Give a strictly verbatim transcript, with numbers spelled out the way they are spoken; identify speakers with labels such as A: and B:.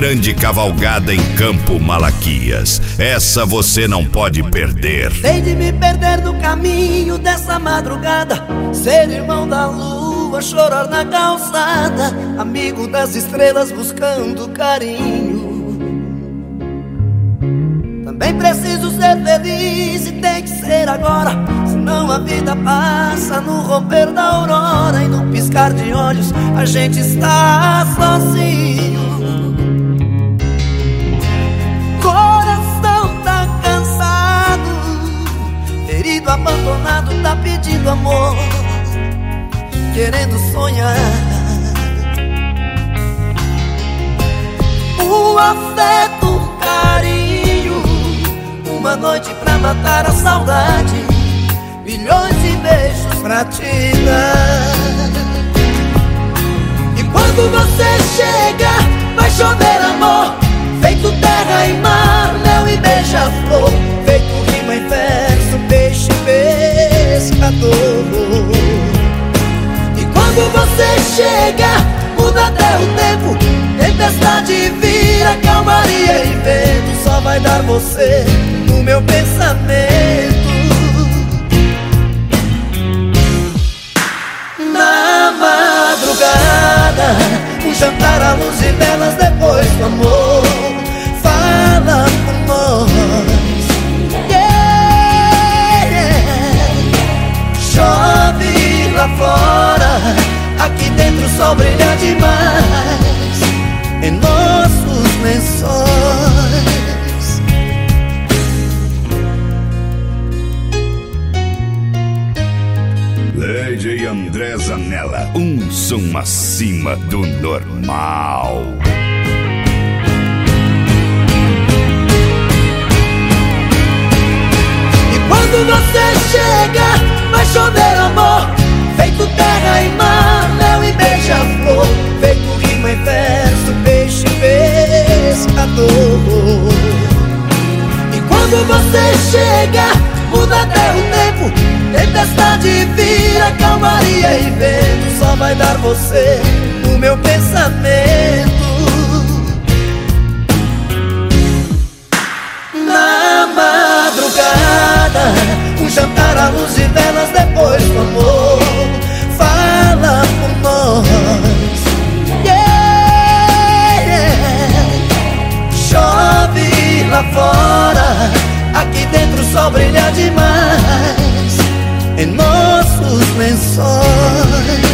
A: grande cavalgada em Campo Malaquias. Essa você não pode perder.
B: Sei de me perder no caminho dessa madrugada, ser irmão da lua, chorar na calçada, amigo das estrelas buscando carinho. Também preciso ser feliz e tem que ser agora, senão a vida passa no romper da aurora, e no piscar de olhos a gente está sozinho. Coração tá cansado, ferido, abandonado, tá pedindo amor, querendo sonhar. O afeto, o carinho, uma noite pra matar a saudade, milhões de beijos pra te dar. E quando você chega, vai chover amor, feito terra e mar, mel e beija-flor, feito rima em verso, peixe pescador. E quando você chega, muda até o tempo, tempestade vira calmaria e vento, só vai dar você no meu pensamento. Na madrugada, um jantar à luz e velas depois do amor, fala por nós, yeah, yeah. Chove lá fora, aqui dentro o sol brilha demais em nossos lençóis.
A: D J André Zanella, um som acima do normal.
B: E quando você chega, vai chover amor, feito terra e mar, mel e beija-flor, feito rima em verso, peixe pescador. E quando você chega, muda até o tempo, tempestade vira calmaria e vento, só vai dar você no meu pensamento. Na madrugada, um jantar à luz e velas depois do amor, fala por nós, yeah, yeah. Chove lá fora, aqui dentro o sol brilha demais em nossos lençóis.